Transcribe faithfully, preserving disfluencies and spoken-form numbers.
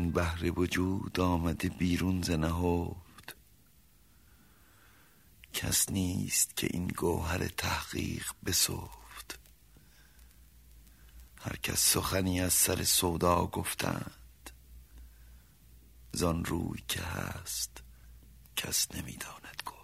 چون بحر وجود آمده بیرون ز نهفت، کس نیست که این گوهر تحقیق بسفت. هر کس سخنی از سر سودا گفتند، زان روی که هست کس نمیداند گفت.